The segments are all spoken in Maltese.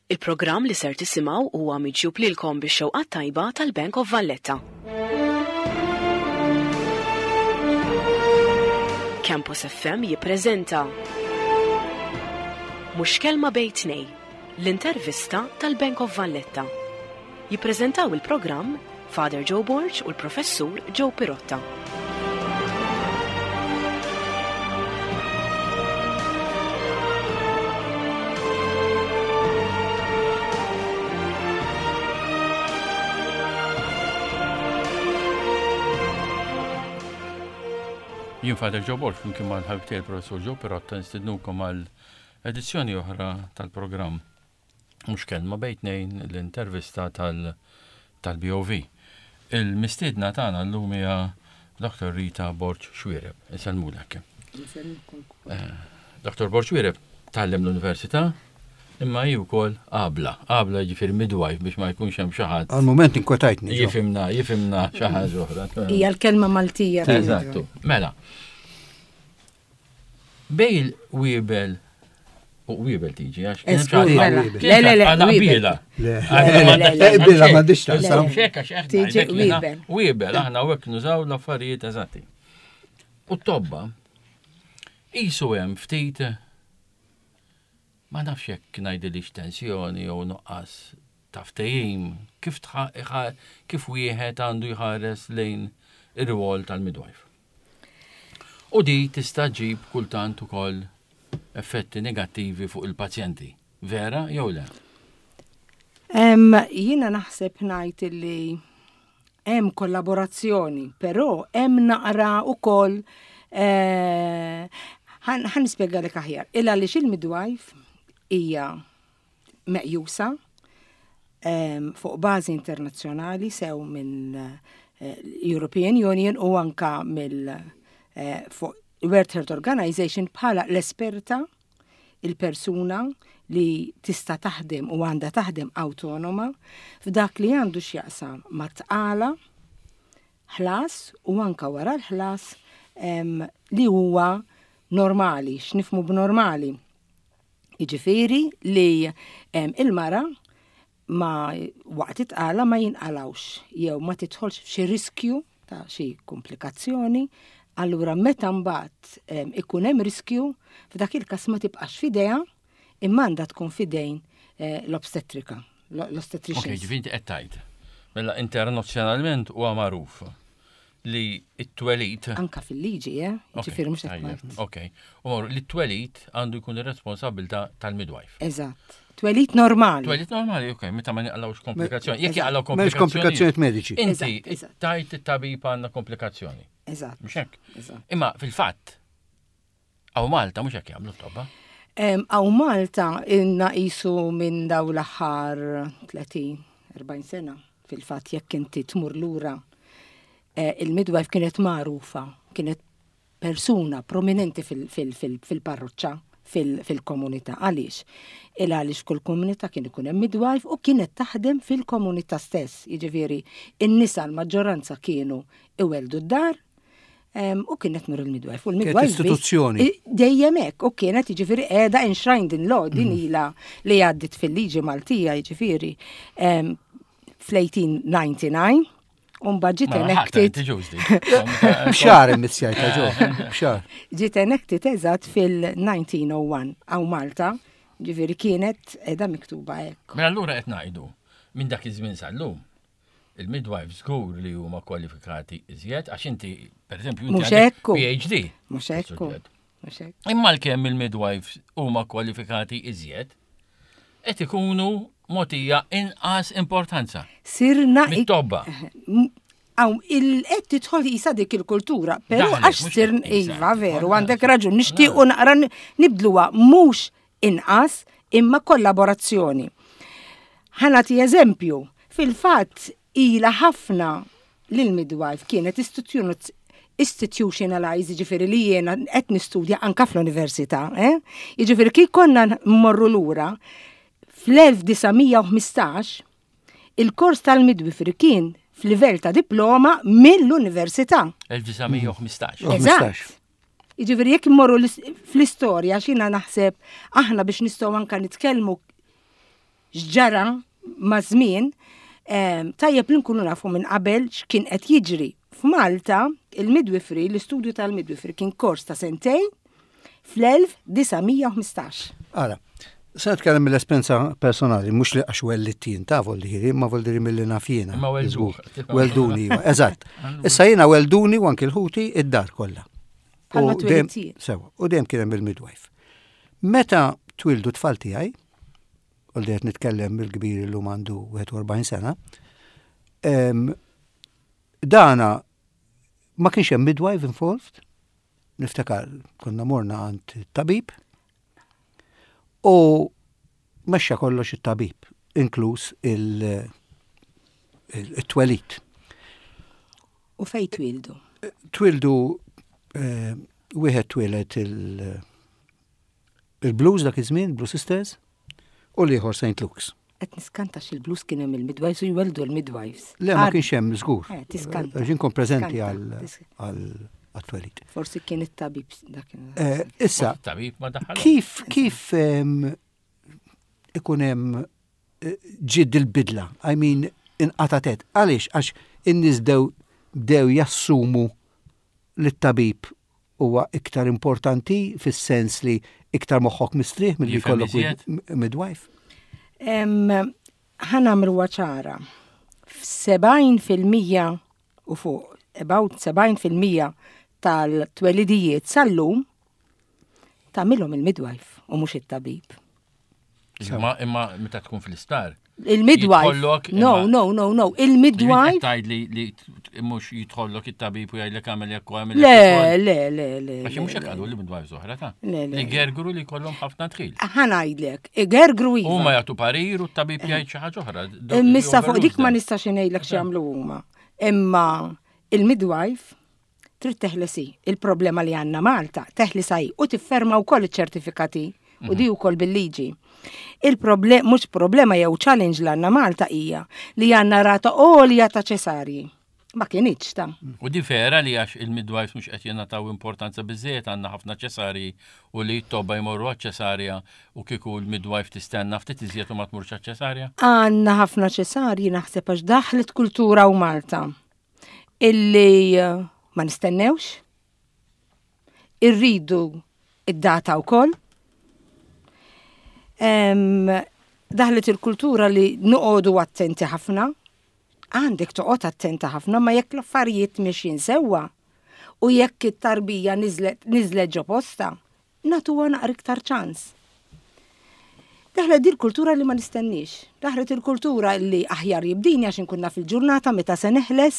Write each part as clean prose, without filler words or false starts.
Il-programm li ser tisimgħu huwa miġjub lilkom bix-xewqa tajba tal-Bank of Valletta. Campus FM jippreżenta Mhux kelma bejn tnejn, l-intervista tal-Bank of Valletta. Jippreżentaw il-programm Father Joe Borch u l-Professur Joe Pirotta. Jien Father Joe Borch flimkien mal-ħabibtiegħi il-Professur Joe Pirotta nistidnukom għal edizzjoni oħra tal-programm Mhux kelma bejn tnejn l-intervista tal-BOV. Il-mistiedna tagħna llum hija Dr. Rita Borch Xwiereb. Isalmulek. Dr. Borch Xwiereb tgħallem l-Università imma hi wkoll qabla jiġifieri midwife biex ma jkunx hemm xi ħadd. Għal-mument inkwetajtni. Jifhimna xi ħaġa oħra. Hija l-kelma Maltija. Eżattu. Mela. Bejl wiebel u wiebel tiġi għax Wiebel. Bila ma dixta. Tiġi wiebel. Wiebel, aħna hekk nużaw l-affarijiet eżatti. U t-tobba qisu hemm ftit ma nafx hekk ngħidilix tensjoni jew nuqqas ta' ftehim kif wieħed għandu jħares lejn ir-rwol tal-midwife. U di tista' ġib kultant ukoll effetti negattivi fuq il-pazjenti. Vera jew le? Jiena naħseb ngħid li hemm kollaborazzjoni, però hemm naqra wkoll ħanispjegalek aħjar. Il għaliex il-midwife hija meqjusa fuq bażi internazzjonali sew minn European Union u anka mill World Health Organization bħala l-esperta il-persuna li tista' taħdem u għandha taħdem awtonoma f'dak li għandu x'jaqsam ma' tqala ħlas u anka wara l-ħlas li huwa normali, x'nifhmu b'normali. Jiġifieri li il-mara ma waqt itqala ma jinqalawx jew ma tidħolx f'xi riskju ta' xi komplikazzjoni. Allura meta mbagħad ikun hemm riskju f'dak il-każ ma tibqax f'idejha imma għandha tkun f'idejn l-obstetrika, l-ostetricians. Okej, ġifieri qed tgħid. Mela internazzjonalment huwa magħruf li t-twelid anka fil-liġi, ġifieri mhux qed ngħid. Okej. U li t-twelid għandu jkun ir-responsabilità tal-midwife. Eżatt. Twelid normali. Twelid normali, okej, meta ma jinqalawx komplikazzjoni. Jekk jaqalgħu M'hemmx komplikazzjonijiet mediċi. Inti tajt it-tabib għandna komplikazzjoni. Eżatt. Mhux hekk. Imma fil-fatt hawn Malta mhux hekk jagħmlu t-tobba. Hawn Malta inna qisu minn dawn l-aħħar 30-40 sena fil-fatt jekk inti tmur lura il-midwife kienet magħrufa, kienet persuna prominenti fil-parroċċa, fil-komunità. Għaliex? Għaliex kull komunità kien ikun hemm midwife u kienet taħdem fil-komunità stess. Jiġifieri in-nisa l-maġġoranza kienu iweldu d-dar u kienet mur il-midwife. U l-midwife istituzzjoni. Dejjem hekk u kienet jiġifieri qiegħda enshrined in law din ilha li għaddit fil-liġi Maltija jiġifieri fl-1899 ġiet enacted. B'xahar immissjajta ġo. B'xahar. Ġiet enacted eżatt fil-1901 hawn Malta, ġifieri kienet qiegħda miktuba hekk. Mela allura qed ngħidu minn dak iż-żmien sal-lum il-midwives żgur li huma kwalifikati iżjed għax inti pereżempju PhD. Mhux hekk. Imma l-kemm il-midwives huma kwalifikati iżjed qed ikunu mogħtija inqas importanza. Sirna mit-tobba. Qed tidħol qisha dik il-kultura, però għax sirn iva veru għandek raġun nixtiequ naqra nibdluha mhux inqas imma kollaborazzjoni. Ħanati eżempju, fil-fatt ilha ħafna lil midwife kienet institutionalized, jiġifieri li jiena qed nistudja anke fl-università, jiġifieri kif konna mmorru lura fl-1915 il-kors tal-midwifery kien f'livell ta' diploma mill-università. 1915. Eżatt. Jiġifieri jekk immorru fl-istorja x'jiena naħseb aħna biex nistgħu anke nitkellmu x'ġara ma' żmien, tajjeb li nkunu nafu minn qabel x'kien qed jiġri. F'Malta, il-midwifery, l-istudju tal-midwifery kien kors ta' sentejn fl-1915. Ara, se nitkellem mill-esperienza personali, mhux li għax wellitin ta' voldiri, ma voldiri mill-li nafjina. Ma welduni, eżatt. Issa jiena welduni u anki l-ħuti id-dar kollha. Bħalma twilid. Sewa, u dejjem kien hemm il-midwife. Meta twildu tfal tiegħi, u li qed nitkellem bil-kbir illum għandu 41 sena, dana ma kienx hemm midwife involved, niftakar konna morna għand tabib u mexxa kollox it-tabib, inkluż il-twelid. U fejn twildu? Twildu wieħed twieled il-Blues dak iż-żmien, Blue Sisters, u l-ieħor St. Luke's. Qed niskanta il-blues kien hemm il-midwives u jweldu l-midwives. Le ma kienx hemm żgur. Tiskanta. Ġin kon preżenti għal-twelid. Forsi kien it-tabib dak. Issa, tabib ma daħħal. kif ikun hemm ġid il-bidla? I mean, inqatatet. Għaliex? Għax in-nies bdew jassumu li t-tabib huwa iktar importanti fis-sens li iktar moħħok mistrieħ milli jkollok midwife. ħanamru ċara. f'70% u fuq, about 70% tal-twelidijiet sal-lum tagħmilhom il-midwife u mhux it-tabib. Imma meta tkun fl-isptar. Il-midwife. No. Il-midwife. Tajd li mhux jidħollok it-tabib u jgħidlek għamel jekk u għamel Le. Għax mhux hekk għadu li midwife oħra ta'. Li gergru li jkollhom ħafna tħil. Ħanajdlek, igergru iva. Huma jagħtu parir u t-tabib jgħid xi ħaġa oħra. Missa fuq dik ma nistax ngħidlek x'jagħmlu huma. Imma il-midwife trid teħlesi. Il-problema li għandna Malta teħlisaj u tifferma wkoll iċ-ċertifikati u di wkoll bil-liġi. Mhux problema jew challenge l għandna Malta hija li għandna rata għolja ta' ċesarji. Ma kienx ta'. U di vera li għax il-midwives mhux qed jingħataw importanza biżżejjed għandna ħafna ċesarji u li t-tobba jmorru għaċ-ċesarja u kieku l-midwife tistenna ftit iżjed u ma tmurx għaċ-ċesarja? Għandna ħafna ċesarji naħseb għax daħlet kultura u Malta illi ma nistennewx, irridu id-data wkoll. Daħlet il-kultura li noqogħdu attenti ħafna, għandek toqgħod attenti ħafna ma jekk l-affarijiet mexjin sewwa u jekk it-tarbija niżlet ġo posta, nagħtuha naqra iktar ċans. Daħlet di l-kultura li ma nistennix, daħlet il-kultura li aħjar jibdini għax inkunna fil-ġurnata meta se neħles.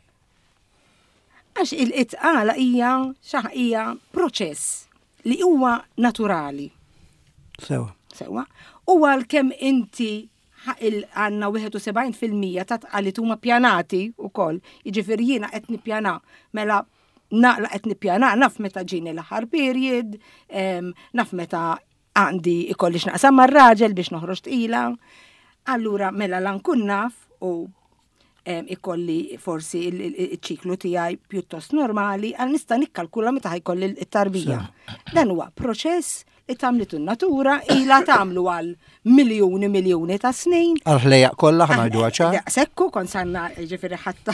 Għax il-itqala hija proċess li huwa naturali. Sewa. U għal-kem inti għanna 71% ta' tqalit huma pjanati wkoll, jiġifieri jiena qed nippjana mela naqla qed nippjana naf meta ġini l-aħħar period, naf meta għandi ikollix naqsam mar-raġel biex noħroġ tqila. Allura mela lan kun naf u ikolli forsi il-ċiklu tiegħi pjuttost normali għal nista' nikkalkula meta ħajkolli t-tarbija. Dan huwa proċess li tagħmlitu n-natura ilha tagħmlu għal miljuni ta' snin. Għal-ħlejaq kollha ħanajdu ċar. Sekku konsanna ġifieri ħatta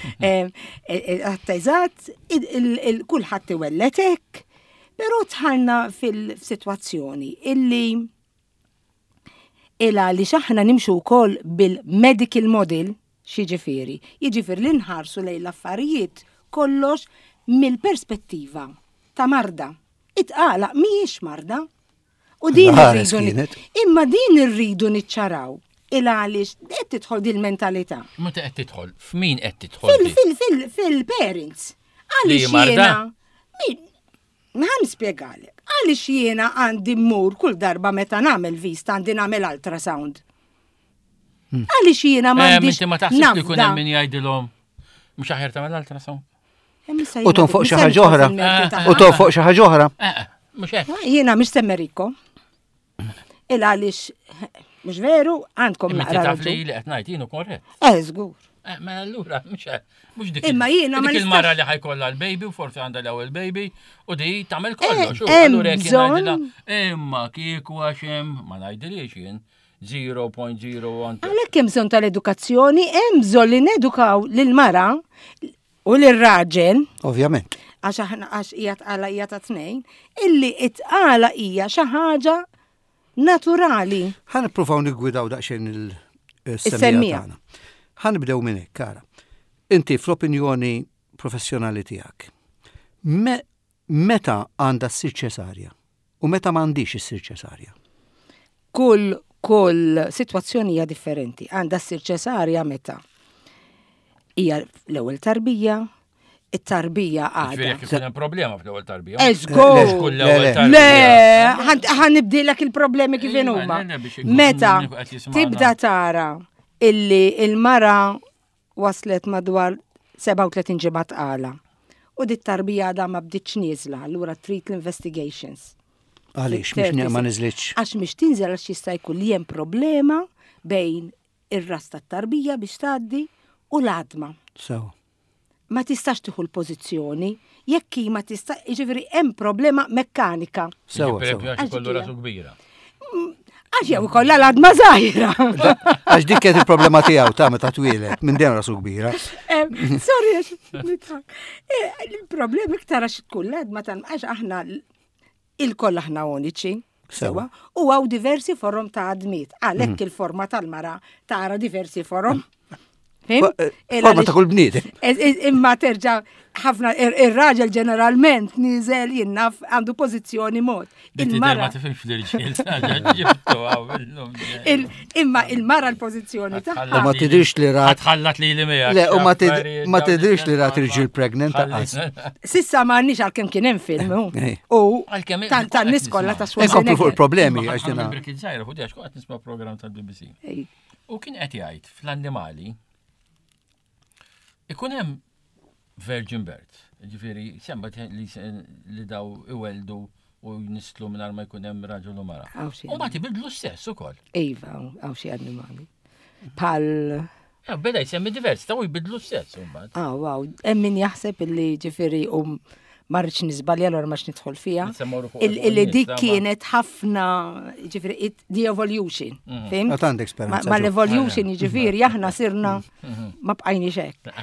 eżatt, kulħadd iwelletek, però tħallna fil-sitwazzjoni illi li xaħna nimxu wkoll bil-medical model jiġifieri li nħarsu lejn l-affarijiet kollox mill-perspettiva ta' marda. Itqala mhijiex marda. U din imma din irridu niċċaraw. Għaliex qed tidħol din il-mentalità. Meta qed tidħol? F'min qed tidħol? Fil-parents. Għaliex jiena nispjegalek. Għaliex jiena għandi mmur kull darba meta nagħmel vista għandi nagħmel ultrasound. Għaliex jiena m'għandix. Inti ma taħsibx li jkun hemm min jgħidilhom mhux aħjar tagħmel ultrasound. U tonfoq xi ħaġa oħra. U tonfoq xi ħaġa oħra. Mhux hekk. Jiena mhix Ameriko. Għaliex mhux veru għandkom naqra. Taf li qed ngħid jienu korrett. Żgur. Ma allura mhux dik. Imma jiena ma nistax. Il-mara li ħajkollha l-baby u forsi għandha l-ewwel baby u di tagħmel kollox. Allura jekk ngħidilha imma kieku għax hemm ma ngħidilix jien 0.01. Għalhekk hemm bżonn tal-edukazzjoni, hemm bżonn li nedukaw lil-mara u lil-raġel. Ovvjament. Għax hija tqala hija ta' tnejn, illi it-tqala hija xi ħaġa naturali. Ħan nippruvaw niggwidaw daqsxejn Is-semmija. il-semmija tagħna. Ħan nibdew minn hekk, Kara. Inti fl-opinjoni professjonali tiegħek, meta għandha ssir ċesarja u meta m'għandix issir ċesarja? Kull sitwazzjoni hija differenti. Għandha ssir ċesarja meta hija l-ewwel tarbija, it-tarbija Ġifieri għadha. jekk ikun hemm problema fl-ewwel tarbija. Eżgo! Kull l-ewwel Le, tarbija. Le, ħanibdilek il-problemi kif huma. Meta tibda tara illi il-mara waslet madwar 37 ġimgħa tqala u dit tarbija għadha ma bdietx nieżla, allura trid l-investigations. Għaliex biex ma niżlitx. Għax mhix tinżel għax jista' jkun li hemm problema bejn ir-ras tat-tarbija biex tgħaddi u l-għadma. Sew. Ma tistax tieħu l-pożizzjoni jekk hi ma tista' jiġifieri hemm problema mekkanika. Sew. Għax ikollu rasu kbira. Għax jew ikollha l-għadma żgħira. Għax dik kienet il-problema tiegħu ta' meta twieled minn dejjem rasu kbira. Sorry għax nidħak. Il-problema iktar għax tkun l-għadma għax aħna il-koll aħna uniċi. Sewa. U għaw diversi forum ta' għadmiet. Għalhekk il-forma tal-mara tara diversi forum. Forma ta' kull bniedem. Imma terġa' ħafna ir-raġel ġeneralment niżel jinnaf għandu pożizzjoni mod. Il-mara ma tifhimx l-irġiel. Ġibtu għawellhom. Imma il-mara l-pożizzjoni tagħha. U ma tidrix li rat. Ħallat li miegħek. Le, u ma tidrix li rat irġiel pregnant taqqas. Sissa m'għandniex għalkemm kien hemm film. U tan-nies kollha ta' Inkomplu fuq il-problemi għax Għaxtina. dina. Brikit zaħira, fu diħax qed nisma' program tal-BBC. U kien qed jgħid fl-annimali ikun hemm virgin birth, ġifieri semma li daw iweldu u jnistlu mingħajr ma jkun hemm raġel u mara. U ma tibidlu stess ukoll. Iva, għaw xi annimali. Pal. Beda jsemmi diversi, taw jibidlu stess mbagħad. Wow, hemm min jaħseb illi ġifieri marriċ nizbalja l-għor maċ nidħol fija. Illi dik kienet ħafna, ġifiri, the evolution. Fim? Għatand experience. Ma l-evolution ġifiri, jahna sirna ma bqajni xek.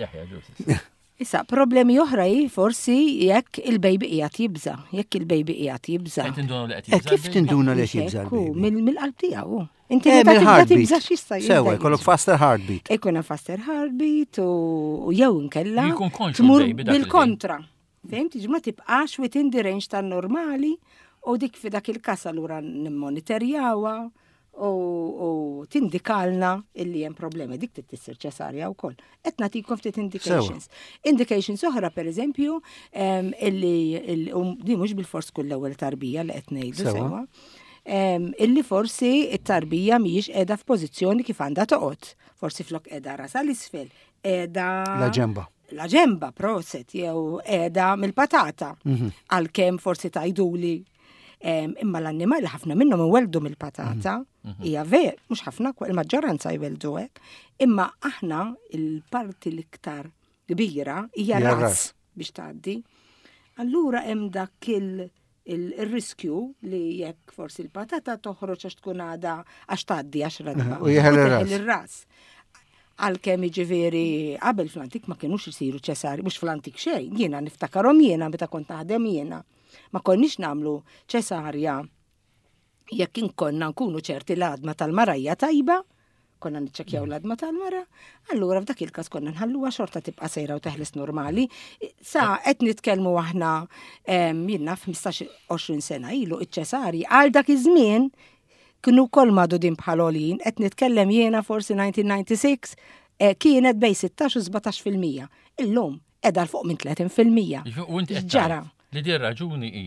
Issa, problemi oħra forsi jekk il-baby qiegħed jibża. Jekk il-baby qiegħed jibża. Kif tinduna li qed jibża l-baby? Mill-qalb tiegħu. Inti tibda tibża x'jista' Sewa, jkollok faster heartbeat. Ikun hemm faster heartbeat u jew inkella tmur bil-kontra. Fehmti, ma tibqax within the range tan-normali u dik fi dak il-kas allura nimmonitorjawha u tindikalna illi hemm problemi dik tissir ċesarja wkoll. Qed nagħtikom ftit indications. Indications oħra pereżempju illi di mhux bil-fors kull l-ewwel tarbija li qed ngħidu sewwa. Illi forsi it-tarbija mhijiex qiegħda f'pożizzjoni kif għandha toqgħod. Forsi flok qiegħda rasa l-isfel, qiegħda la ġemba proset jew qiegħda mill-patata. Għalkemm forsi tajduli imma l-annimali ħafna minnhom iweldu mill-patata, hija ver, mhux ħafna, il-maġġoranza jweldu hekk, imma aħna il-parti l-iktar kbira hija ras biex tgħaddi. Allura hemm dak il-riskju li jekk forsi l-patata toħroġ għax tkun għadha għax tgħaddi għax radba. U jeħel ir-ras. Għal-kem ġiveri qabel fl-antik ma kienux jisiru ċesari, mux fl-antik xej, jiena niftakarom jiena, meta kont naħdem jiena. Ma konniex namlu ċesarja jekk inkonna nkunu ċerti l-adma tal-marajja tajba, konna nċekjaw l-adma tal-mara, allura f'dak il-kas konna nħalluha xorta tibqa' sejra u teħles normali. Sa qed nitkellmu aħna jiena f'15-20 sena ilu iċ-ċesari għal dak iż-żmien kienu kol madudin bħalolin, qed nitkellem jiena forsi 1996, kienet bej 16 u 17%. Illum edha fuq minn 30%. U inti ġara. Li di raġuni hi.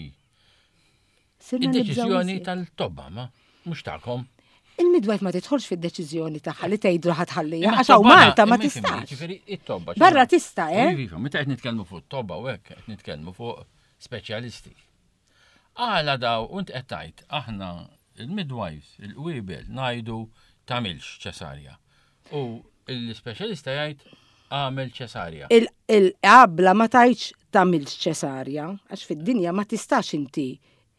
Id-deċiżjoni tal-tobba, ma mhux tagħkom. Il-midwife ma tidħolx fid-deċiżjoni tagħha li tgħidlu ħatħallija għax hawn Malta ma tistax. Barra tista', Meta qed nitkellmu fuq tobba u hekk qed nitkellmu fuq speċjalisti. Għala daw u int qed tgħid aħna il-midwives, il-qwiebel, najdu tamilx ċesarja. U l-specialista jgħid għamel ċesarja. Il-qabla ma tajċ tamilx ċesarja, għax fid-dinja ma tistax inti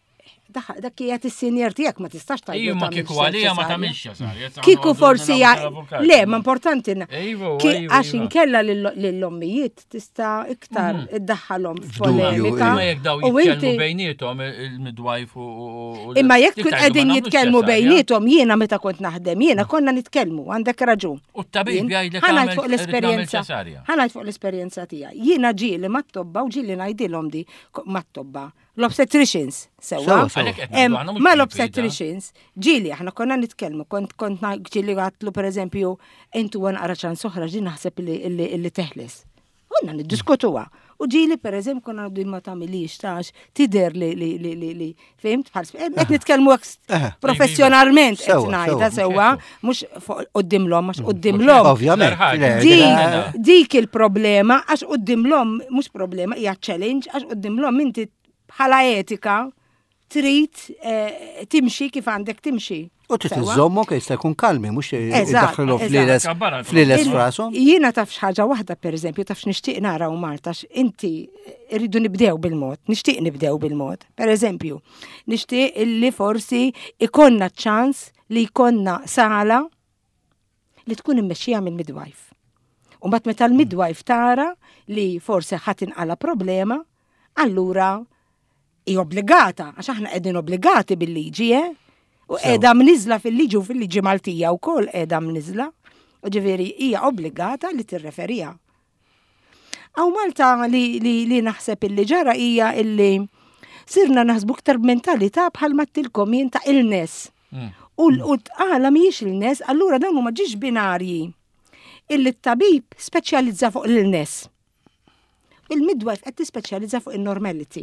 dak qiegħed is-sinjer tiegħek ma tistax tajt. Iju ma kieku għalija ma tagħmilx ċesarja. Kiku forsi le, ma importanti għax inkella lill-ommijiet tista' iktar iddaħħalhom f'polemika. Imma jekk daw jitkellmu bejniethom il-midwife u imma jekk kun qegħdin jitkellmu bejniethom jiena meta kont naħdem jiena konna nitkellmu għandek raġun. U t-tabib jgħidlek ħanajt fuq l-esperjenza. Ħanajt fuq l-esperjenza tiegħi. Jiena ġieli mat-tobba u ġieli ngħidilhom di mat-tobba. L-obstetricians, sewa. Ma l-obstetricians, ġili, aħna konna nitkellmu, kont ġili għatlu per eżempju, intu għan għaraċan soħra ġi naħseb li teħles. Għonna niddiskutuwa. U ġili per eżempju konna għaddu ma tamilix tax, tider li, fimt? Għet nitkellmu professjonalment, etnajda, sewa, mux qoddimlom, mux qoddimlom. Ovvjament. Dik il-problema, għax qoddimlom, mux problema, hija challenge, għax qoddimlom inti bħala etika trid timxi kif għandek timxi. U trid iżommu jista' jkun kalmi, mhux iddaħħlu fliles frasom. Jiena tafx ħaġa waħda pereżempju tafx nixtieq naraw Marta inti rridu nibdew bil-mod, nixtieq nibdew bil-mod. Pereżempju, nixtieq illi forsi ikonna ċans li jkollna sala li tkun immexxija mill-midwife. U mbagħad meta l-midwife tara li forsi ħadd inqala problema, allura i obbligata, għax aħna qegħdin obbligati bil-liġi, u qiegħda mniżla fil-liġi u fil-liġi Maltija wkoll qiegħda mniżla, u ġifieri hija obbligata li tirreferija. Aw Malta li naħseb illi ġara hija illi sirna naħsbu aktar mentalità bħal mattilkom jien ta' illness. U tqala mhijiex illness, allura dawn huma ġiex binarji. Illi t-tabib speċjalizza fuq l-illness. Il-midwife qed tispeċjalizza fuq in-normality.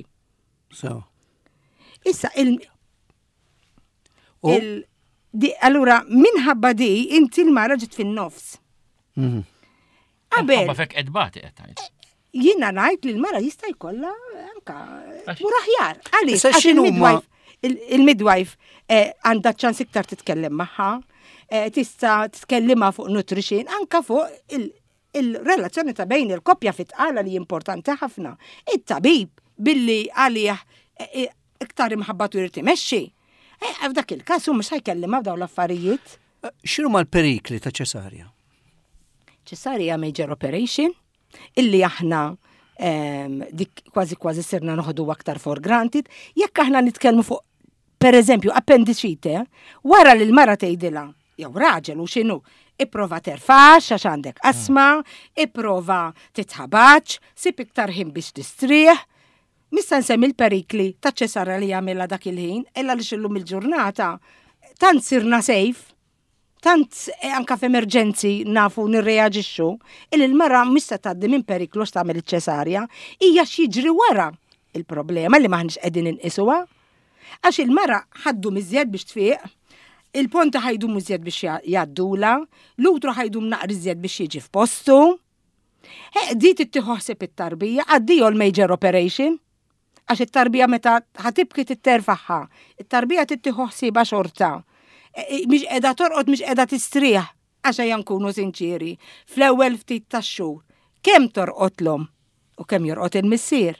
Issa allura minħabba di inti l-mara ġit fin-nofs. Qabel. Ma fek edbati qed tgħid. Jiena ngħid li l-mara jista' jkollha anke mur aħjar. Għaliex il-midwife għandha ċans iktar titkellem magħha, tista' tkellimha fuq nutrition, anke fuq il-relazzjoni ta' bejn il-koppja fit-tqala li importanti ħafna. It-tabib billi għalih iktar imħabbatu jrid imexxi. F'dak il-każ hu mhux ħajkellimha f'dawn l-affarijiet. X'inhu mal-perikli ta' ċesarja? Ċesarja major operation illi aħna dik kważi sirna noħdu aktar for granted, jekk aħna nitkellmu fuq pereżempju appendicite, wara li l-mara tgħidilha jew raġel u x'inhu ipprova terfax għax għandek asma, ipprova titħabaġġ, sib iktar ħin biex tistrieħ. Mista nsemmi l-perikli ta' ċesarja li jagħmilha dak il-ħin, illa li xillum il-ġurnata tant sirna sejf, tant anka f'emerġenzi nafu nirreaġixxu, il-mara mista tgħaddi minn periklu x'tagħmel iċ-ċesarja, hija x'jiġri wara il-problema li maħniex qegħdin inqisuha. Għax il-mara ħaddu miżjed biex tfiq, il-ponta ħajdu mużjed biex jgħaddula, l-utru ħajdu naqri żjed biex jiġi f'postu. Di tittieħoħseb it-tarbija, għaddiju l-major operation, għax it-tarbija meta ħatibki titterfaħħa, it-tarbija tittieħoħsiba xorta. Mhix qiegħda torqod mhix qiegħda tistrieħ, għax ejja nkunu sinċieri. Fl-ewwel ftit tax-xhur, kemm torqodlhom u kemm jorqod il-missier.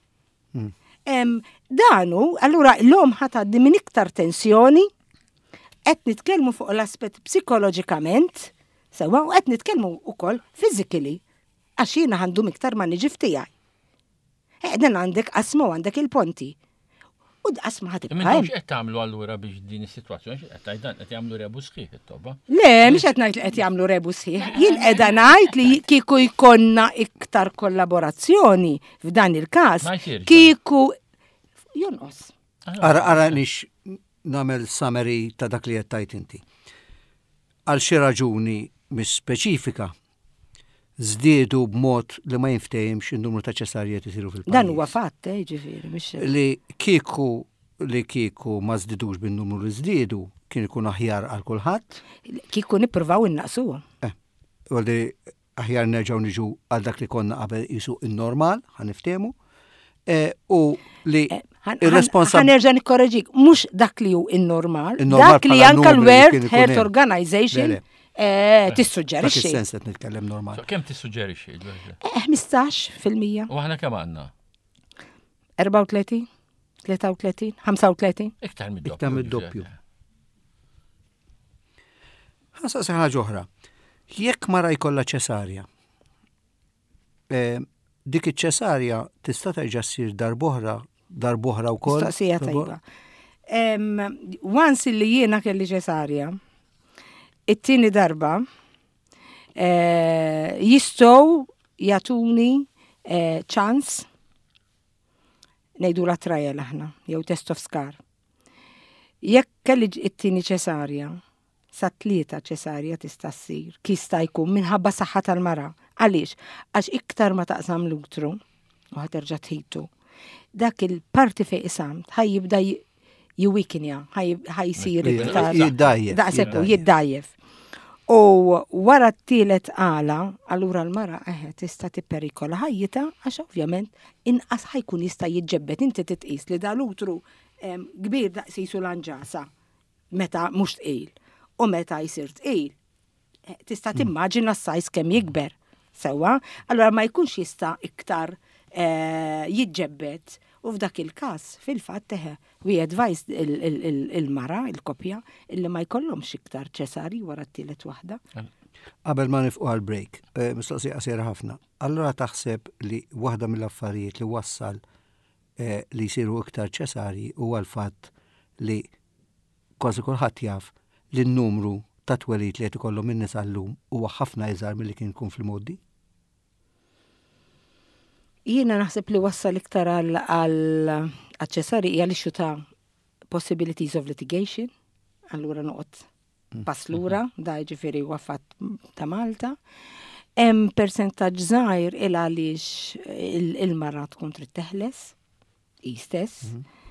Danu, allura l-lum ħatgħaddi minn iktar tensjoni, qed nitkellmu fuq l-aspett psikoloġikament, sewa u qed nitkellmu wkoll physically, għax jiena għandhom iktar ma niġi tiegħi. Dan għandek asma u għandek il-ponti. U d-asma ħatik. Minn qed tagħmlu allura biex din is-sitwazzjoni qed jagħmlu rebu sħiħ it-tobba? Le, mhix qed ngħid li qed jagħmlu rebu sħiħ. Jien qiegħda ngħid li kieku jkollna iktar kollaborazzjoni f'dan il-każ. Kieku jonqos. Ara nix nagħmel summary ta' dak li qed tajt inti. Għal xi raġuni mhix speċifika żdiedu b'mod li ma jinftehimx in-numru ta' ċesarjiet isiru fil-pajjiż. Dan huwa fatt, ġifieri mhix. Li kieku ma żdiedux bin-numru li żdiedu kien ikun aħjar għal kulħadd. Kieku nippruvaw innaqsuha. Għaldi aħjar nerġgħu niġu għal dak li konna qabel isu in-normal, ħaniftehmu. U li ir-responsabbli. Ħanerġa' nikkorreġik, mhux dak li hu in-normal, dak li anke l-World Health Organization tissuġġerixxi. Dak is-sens qed nitkellem normal. Kemm tissuġġerixxi? 15%. U aħna kemm għandna? 34. 33, 35? Iktar mid-doppju. Iktar mid-doppju. Ħassa ħaġa oħra. Jekk mara jkollha ċesarja, dik iċ-ċesarja tista' terġa' ssir darb'oħra wkoll. Mistoqsija tajba. Once li jiena kelli ċesarja, it-tieni darba jistgħu jagħtuni ċans ngħidu la trial aħna, jew test of scar. Jekk kelli it-tieni ċesarja, sa 3 ċesarja tista' ssir, kista jkun minħabba saħħa tal-mara. Għaliex? Għax iktar ma taqsam l-utru u ħaterġa' tħitu. Dak il-parti fejn isamt ħajjibda jiwikinja, ħajsir iktar jiddajjef. U wara t-tielet għala, allura l-mara tista' tipperikola ħajjita għax ovvjament inqas ħajkun jista' jiġġebbed inti titqis li dal-utru kbir daqsisu l-anġasa meta mhux tqil. U meta jsir tqil, tista' timmaġina s-sajs kemm jikber. Sewwa, allura ma jkunx jista' iktar jiġġebbed. U f'dak il-każ, fil-fatt we advise il-mara, il-kopja, illi ma jkollhomx iktar ċesari wara t-tielet waħda. Qabel ma nifqu għal-break, mistoqsija qasira ħafna. Allura taħseb li waħda mill-affarijiet li wassal li jsiru iktar ċesari huwa l-fatt li kważi kulħadd jaf li n-numru ta' twelid li qed ikollhom in-nies għallum huwa ħafna iżgħar milli kien ikun fil-modi? Jiena naħseb li wassal iktar għal-ċesari hija l-ixxu ta' possibilities of litigation, allura noqgħod pass lura, da jiġifieri huwa fatt ta' Malta. Hemm persentaġġ żgħir il għaliex il-mara tkun trid teħles stess.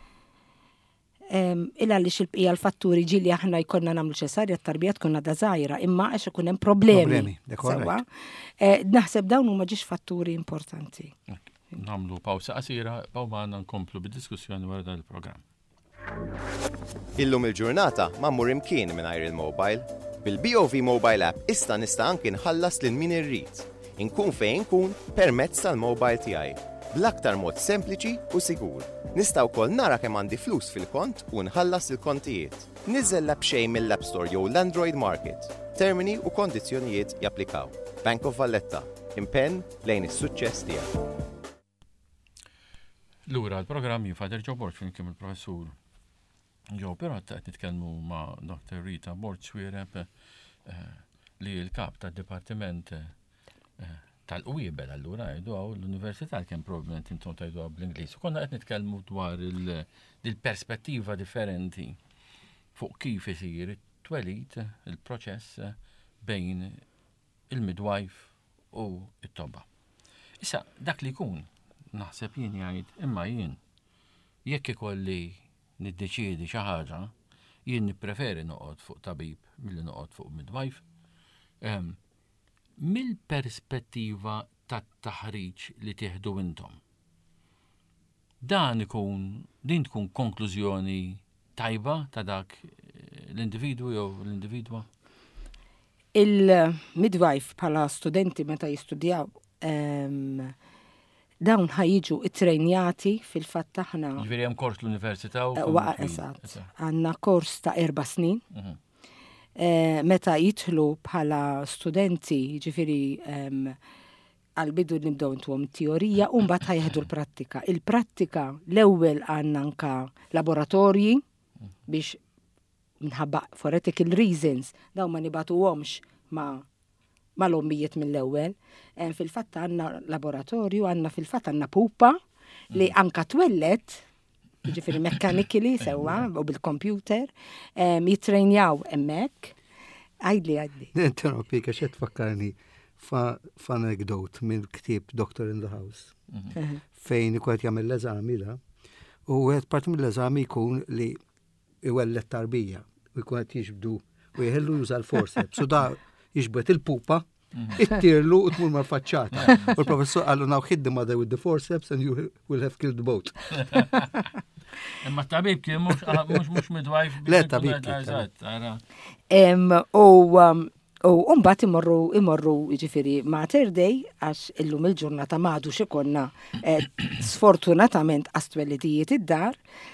Il għaliex il-bqija l-fatturi ġili aħna jkollna nagħmlu ċesarja t-tarbija tkun għadha żgħira, imma għax ikun hemm problemi. Sewwa. Naħseb dawn huma ġiex fatturi importanti. Nagħmlu pawsa qasira, magħna nkomplu bid-diskussjoni wara dan il-programm. Illum il-ġurnata ma mmur imkien mingħajr il-mobile. Bil-BOV Mobile App nista' anke nħallas lil min irrid. Inkun fejn inkun permezz tal-mobile tiegħi. Bl-aktar mod sempliċi u sigur. Nista' wkoll nara kemm għandi flus fil-kont u nħallas il-kontijiet. Niżel l-app xejn mill-App Store jew l-Android Market. Termini u kondizzjonijiet japplikaw. Bank of Valletta. Impenn lejn is-suċċess tiegħek. Lura l-programm Father Joe Borch kien il-professur Joe Perot qed nitkellmu ma' Dr. Rita Borch Swireb li l-kap tad-Dipartiment tal-qwiebel allura jgħidu l-Università kemm probabbilment intom tgħidu bl-Ingliż. Konna qed nitkellmu dwar il-perspettiva differenti fuq kif isir it-twelid il-proċess bejn il-midwife u it-tobba. Issa dak li jkun naħseb jien jgħid imma jien jekk ikolli niddeċiedi xi ħaġa, jien nippreferi noqgħod fuq tabib milli noqgħod fuq midwife. Mill-perspettiva tat-taħriġ li tieħdu intom. Din tkun konklużjoni tajba ta' dak l-individwu jew l-individwa? Il-midwife bħala studenti meta jistudjaw dawn ħajġu it-trejnjati fil-fatt aħna. Ġifieri hemm kors l-università u eżatt. Għandna kors ta' 4 snin. Meta jidħlu bħala studenti, ġifieri għal-bidu nibdew intuhom teorija u mbagħad ħajħdu l-prattika. Il-prattika l-ewwel għandna anke laboratorji biex minħabba for ethical reasons dawn ma nibatuhomx ma l-ommijiet mill-ewwel. Fil-fatt għandna laboratorju, fil-fatt għandna pupa li anka twellet, ġifieri mekkanikili sewwa u bil-computer, jitrejnjaw hemmhekk. Għajdli. Pika xed fakkarni f'anekdot minn ktieb Doctor in the House. Fejn ikun qed jagħmel l-eżami da. U qed parti mill-eżami jkun li iwellet tarbija u jkun qed jiġbdu u jħellu juża l-forceps. So da jiġbed il-pupa, ittirlu u tmur mal-faċċata. U l-professor għallu now hit the mother with the forceps and you will have killed both. Imma tabib kien mhux midwife. Le tabib. U mbagħad imorru jiġifieri Mater Day għax illum il-ġurnata m'għadu xikonna sfortunatament astwelidijiet id-dar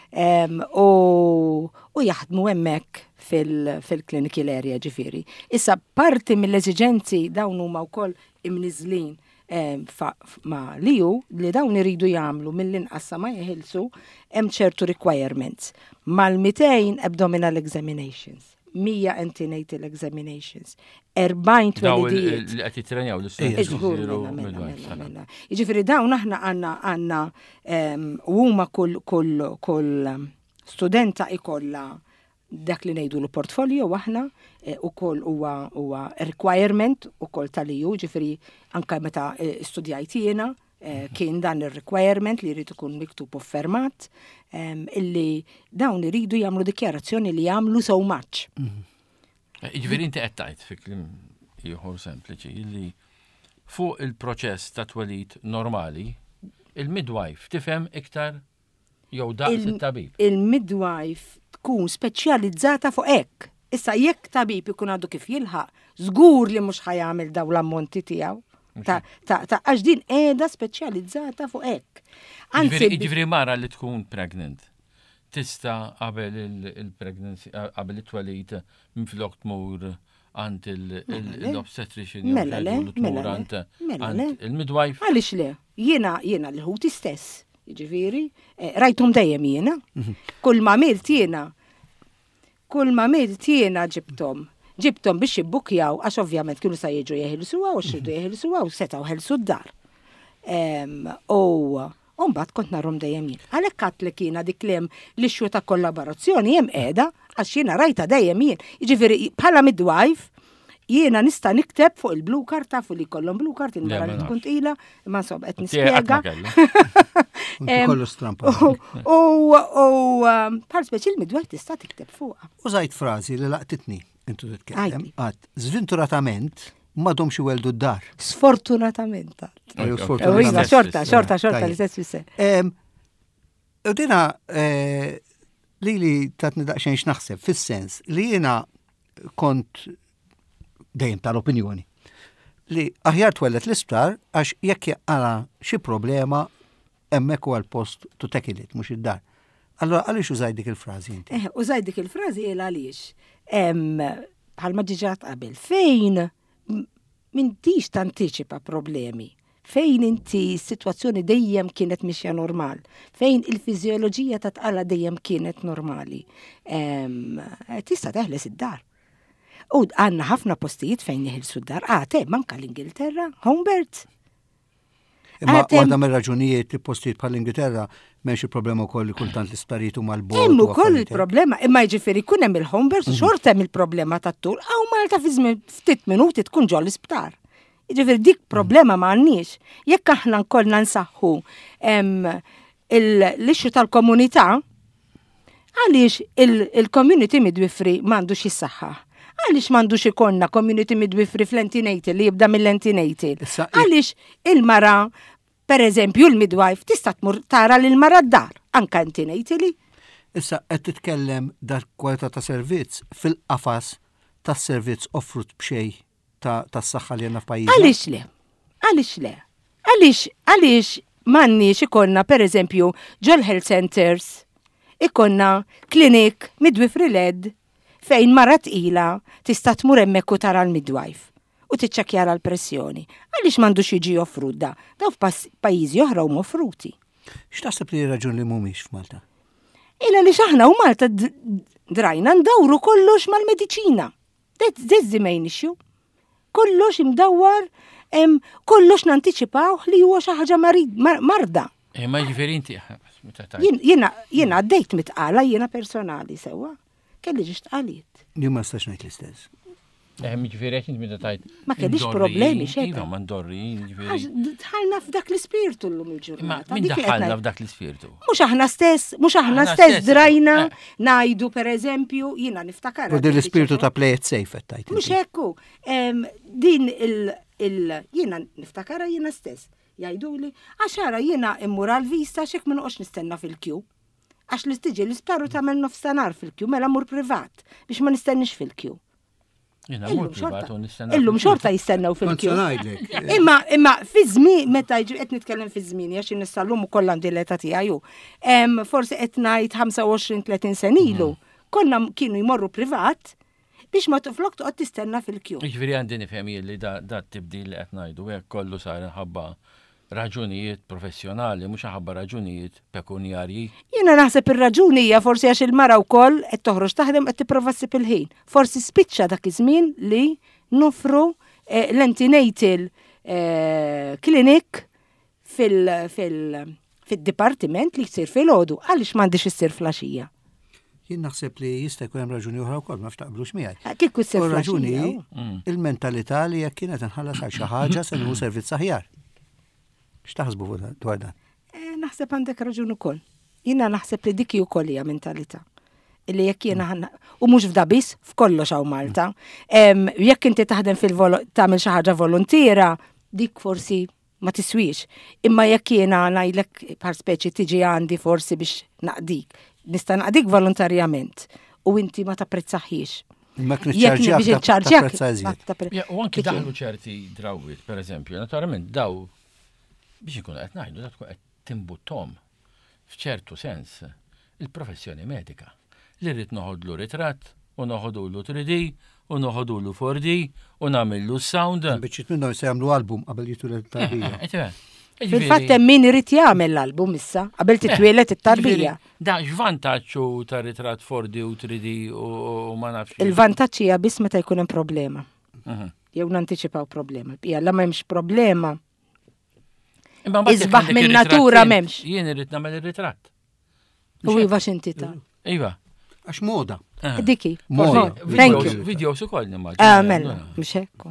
u jaħdmu hemmhekk fil-clinical area ġifieri. Issa parti mill-eżiġenzi dawn huma wkoll imniżlin ma' li dawn iridu jagħmlu mill-inqas ma jeħilsu hemm ċertu requirements mal-200 abdominal examinations. 100 antenatal examinations, 40 twelidijiet. Li qed jitrenjaw l-istudju. Jiġifieri dawn aħna għandna huma kull studenta ikollha dak li ngħidu l-portfolio aħna ukoll huwa requirement ukoll tal-EU, ġifieri anke meta studjajt jiena kien dan il-requirement li jrid ikun miktub u fermat illi dawn iridu jagħmlu dikjarazzjoni li jagħmlu so much. Jiġifieri inti qed tgħid fi kliem ieħor sempliċi li fuq il-proċess ta' twelid normali il-midwife tifhem iktar jew daqs it-tabib. Il-midwife tkun speċjalizzata fuq hekk. Issa jekk tabib ikun għadu kif jilħaq, żgur li mhux ħajamel dawn l-ammonti tiegħu. Għax din qiegħda speċjalizzata fuq hekk. Jiġifieri mara li tkun pregnant tista' qabel il-pregnancy qabel it-twelid minflok tmur għand l-obstetrician il-midwife. Għaliex le? Jiena l-ħuti stess, jiġifieri, rajthom dejjem jiena. Kull ma milt jiena ġibtom biex jibbukjaw, għax ovvjament kienu sa jiġu jeħilsuwa u xridu jeħilsuwa u setaw ħelsu d-dar. U mbagħad kont narhom dejjem jien. Għalhekk għadt li kiena dik lem l-ixxu ta' kollaborazzjoni hemm qiegħda għax jiena rajta dejjem jien. Jiġifieri bħala midwife jiena nista' nikteb fuq il-blue card tafu li jkollhom blue card il-mara li tkun tqila, imma insomma qed nispjega. Kollu strampa. U bħal speċi il-midwife tista' tikteb fuqha. Użajt frażi li laqtitni. Intu titkellem, għad, zvinturatament, madhom xi weldu d-dar. Sfortunatament. Xorta, l-istess fisse. U dina li tatni daqxen x'naħseb, fis-sens li jiena kont dejjem tal-opinjoni li aħjar twellet l-isptar għax jekk jaqala xi problema hemmhekk huwa l-post to tackle it, mhux id-dar. Allora għaliex użaj dik il-frażi inti? Użaj dik il-frażi għaliex. Bħalma ġiġat qabel, fejn m'intix tantiċipa problemi, fejn inti s-sitwazzjoni dejjem kienet mixja normal, fejn il-fiżjoloġija ta' tqala dejjem kienet normali, tista' teħles id-dar. U għandna ħafna postijiet fejn jeħilsu d-dar, manka l-Ingilterra, Homebirds. Imma waħda mir-raġunijiet li postijiet bħall-Ingilterra m'hemmx il-problema wkoll li kultant l-isptarijiet huma l-bord. Hemm ukoll il-problema, imma jiġifieri jkun hemm il-Homebirds u xorta hemm il-problema tat-tul, hawn Malta fi żmien ftit minuti tkun ġol l-isptar. Jiġifieri dik problema m'għandniex. Jekk aħna nkollna nsaħħu l-ixxu tal-komunità, għaliex il-community midwifery m'għandux jissaħħaħ. Għaliex m'għandux ikollna community midwifery fl-antenatal li jibda mill-antenatal. Għaliex il-mara, per eżempju, l-midwife tista' tmur tara l-mara d-dar, anke antenatali. Issa qed titkellem dar kwalità ta' servizz fil-qafas tas-servizz offrut b'xejn tas-saħħa li għandna f'pajjiżna. Għaliex le? Għaliex m'għandniex ikollna pereżempju ġol health centers, ikollna klinik midwifery led fejn mara tqila tista' tmur hemmhekk u tara l-midwife u tiċċekkjara l-pressjoni. Għaliex m'għandux jiġi offrut da? Daw f'pajjiżi oħra huma offruti. X'taħseb li raġun li mhumiex f'Malta? Illa li xaħna u Malta drajna ndawru kollox mal-mediċina. That's the main issue. Kollox imdawwar, kollox nantiċipaw li huwa xi ħaġa marda. Ma jiġifieri inti jiena għaddejt mitqala jiena personali sewwa. Kelli ġiex tqaliet. Jien ma nistax ngħid l-istess. Jiġifieri qed inti meta tajt. Ma kellix problemi xejn. Iva ma ndorri, jiġifieri. Dħalna f'dak l-ispirtu llum il-ġurnata. Min daħħalna f'dak l-ispirtu? Mhux aħna stess drajna ngħidu pereżempju jiena niftakar. U din l-ispirtu ta' play it safe qed tajt. Mhux hekku. Din jiena niftakara jiena stess. Jgħiduli għax ara jiena immur għall-vista x'hekk ma noqgħodx nistenna fil-kju. Għax li tiġi l-isptaru tagħmel nofsinhar fil-kju mela mur privat biex ma nistennix fil-kju. Illum xorta jistennew fil-kju. Ngħidlek. Imma fi żmien meta jiġu qed nitkellem fi żmien għax nistallum ukoll għandi l-età tiegħu. Forsi qed ngħid 25-30 sen ilu. Konna kienu jmorru privat biex ma flok toqgħod tistenna fil-kju. Jiġifieri għandi nifhem li da tibdil li qed ngħidu hekk kollu sar ħabba raġunijiet professjonali, mhux ħabba raġunijiet pekunjarji. Jiena naħseb ir-raġuni hija forsi għax il-mara wkoll qed toħroġ taħdem qed tipprova ssib il-ħin. Forsi spiċċa dak iż-żmien li nofru l-antenatal clinic fil-dipartiment li jsir fil-ħodu. Għaliex m'għandix issir flaxija? Jien naħseb li jista' jkun hemm raġuni oħra wkoll ma ftaqblux miegħek. Kieku ssir raġuni flaxija. il-mentalità li jekk kienet inħallas għal xi ħaġa se nieħu servizz aħjar. X'taħsbu dwar dan? Naħseb għandek raġun ukoll. Jiena naħseb li dik ukoll hija mentalità. Illi jekk jiena u mhux f'da biss f'kollox hawn Malta. Jekk inti taħdem tagħmel xi ħaġa volontiera, dik forsi ma tiswix. Imma jekk jiena ngħidlek bħal speċi tiġi għandi forsi biex naqdik. Nista' naqdik volontarjament u inti ma tapprezzaħiex. Jekk ċarġjak. U anki daħlu ċerti drawwiet, pereżempju, naturalment daw biex ikunu qed ngħidu dak qed timbuttom f'ċertu sens il-professjoni medika. Li rrid noħodlu ritratt u noħodulu 3D u noħodulu 4D u nagħmillu sound. Biċċiet minnhom se jagħmlu album qabel jitu l-tarbija. Fil-fatt hemm min irid jagħmel l-album issa qabel titwielet it-tarbija. Da x'vantaġġu ta' ritratt 4D u 3D u ma nafx. Il-vantaġġ hija biss meta jkun hemm problema. Jew nanticipaw problema. Jalla m'hemmx problema. Isbaħ minn natura m'hemmx. Jien irrid nagħmel ir-ritratt. U iva x'inti ta'. Iva. Għax moda. Diki. Thank you. Videos ukoll nimmaġina. Mela, mhux hekk.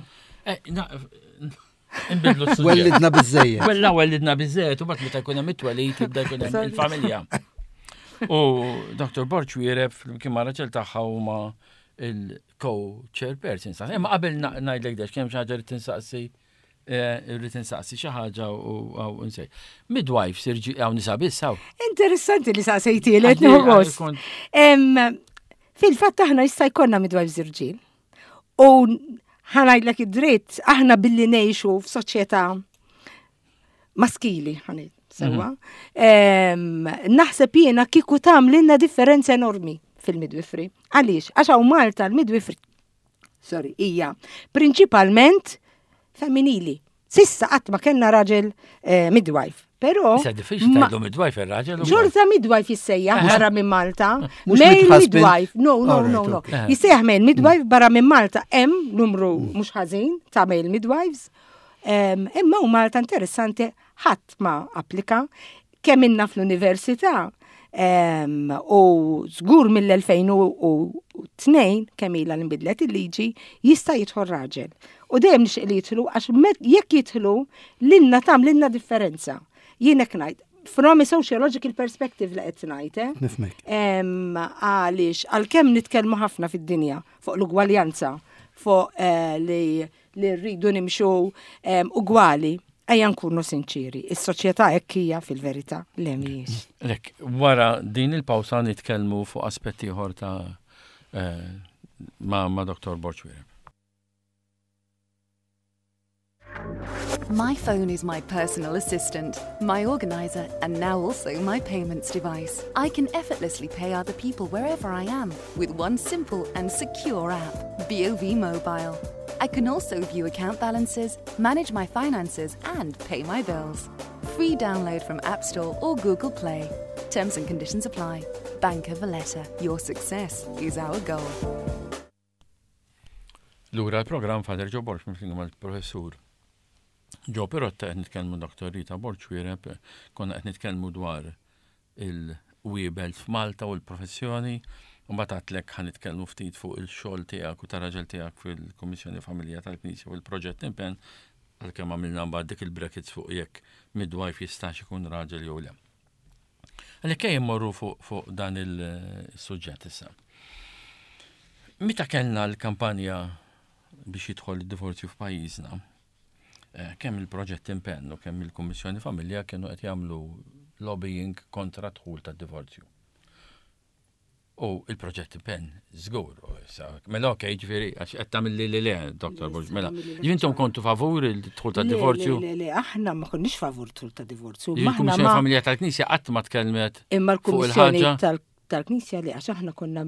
Inbidlu s-suġġett. Wellidna biżejjed. Wellidna biżejjed u bat meta jkun hemm it-twelid jibda jkun hemm il-familja. U Dr. Borċ Wiereb kien ma' raġel tagħha huma il-co-chairperson. Imma qabel ngħidlek dex kemm xi ħaġa rrid insaqsi xi ħaġa u nsej. Midwife sirġi hawn nisa biss hawn. Interessanti li saqsejtielek nieħu gost. Fil-fatt aħna jista' jkollna midwife irġiel. U ħanajdlek id-dritt, aħna billi ngħixu f'soċjetà maskili ħanejt sewwa. Naħseb jiena kieku tagħmlilna differenza enormi fil-midwifery. Għaliex? Għax hawn Malta l-midwifery hija prinċipalment femminili. Sissa qatt ma kellna raġel midwife. Però issa diffiċli tgħidu midwife ir-raġel. Ġorta midwife jissejjaħ barra minn Malta. Male midwife. No. Jissejjaħ male midwife barra minn Malta. Hemm numru mhux ħażin ta' male midwives. Imma hu Malta interessanti ħadd ma applika kemm inna fl-università. U żgur mill-2002 kemm ilha nbidlet il-liġi jista' jidħol raġel. U dejjem nixtieq li jidħlu għax jekk jidħlu lilna tagħmlilna differenza. Jienek ngħid, from a sociological perspective li qed ngħid. Nifmek. Għaliex għalkemm nitkellmu ħafna fid-dinja fuq l-ugwaljanza, fuq li rridu nimxu ugwali, ejja nkunu sinċiri. Is-soċjetà hekk hija fil-verità le mhijiex. Lek, wara din il-pawsa nitkellmu fuq aspetti ieħor ta' ma' Dr. Borċ Wiereb. My phone is my personal assistant, my organizer, and now also my payments device. I can effortlessly pay other people wherever I am with one simple and secure app, BOV Mobile. I can also view account balances, manage my finances, and pay my bills. Free download from App Store or Google Play. Terms and conditions apply. Banca Valletta. Your success is our goal. Lura l-programm Father Joe Borċ minn mal-professur Joe Pirotta qed nitkellmu Dr. Rita Borċ Wiereb, konna qed nitkellmu dwar il-wiebelt f'Malta u l-professjoni, u mbagħad għadlek ħan nitkellmu ftit fuq il-xogħol tiegħek u tar-raġel tiegħek fil-Kummissjoni Familja tal-Knisja u l-proġett impenn għalkemm għamilna mbagħad dik il-brackets fuq jekk midwife jistax ikun raġel jew le. Għalhekk ejja mmorru fuq dan il-suġġett issa. Meta kellna l-kampanja biex jidħol id-divorzju f'pajjiżna, kemm il-proġett impenn u kemm il-Kummissjoni Familja kienu qed jagħmlu lobbying kontra dħul tad-divorzju. U il-proġett pen, żgur. Mela okej, ġifieri għax qed tagħmel li Dr. Borġ, mela. Jintom kontu favur il-dħul tad-divorzju? Le, aħna ma konniex favur dħul tad-divorzju. Il-Kummissjoni Familja tal-Knisja qatt ma tkellmet imma fuq l-Kummissjoni il-ħaġa. tal-Knisja li għax aħna konna